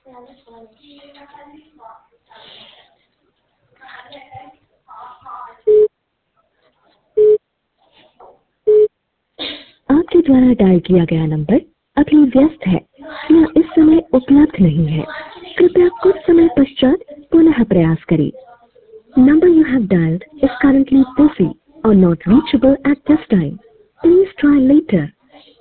आपके द्वारा डायल किया गया नंबर अभी व्यस्त है या इस समय उपलब्ध नहीं है। कृपया कुछ समय पश्चात पुनः प्रयास करें। Number you have dialed is currently busy or not reachable at this time. Please try later.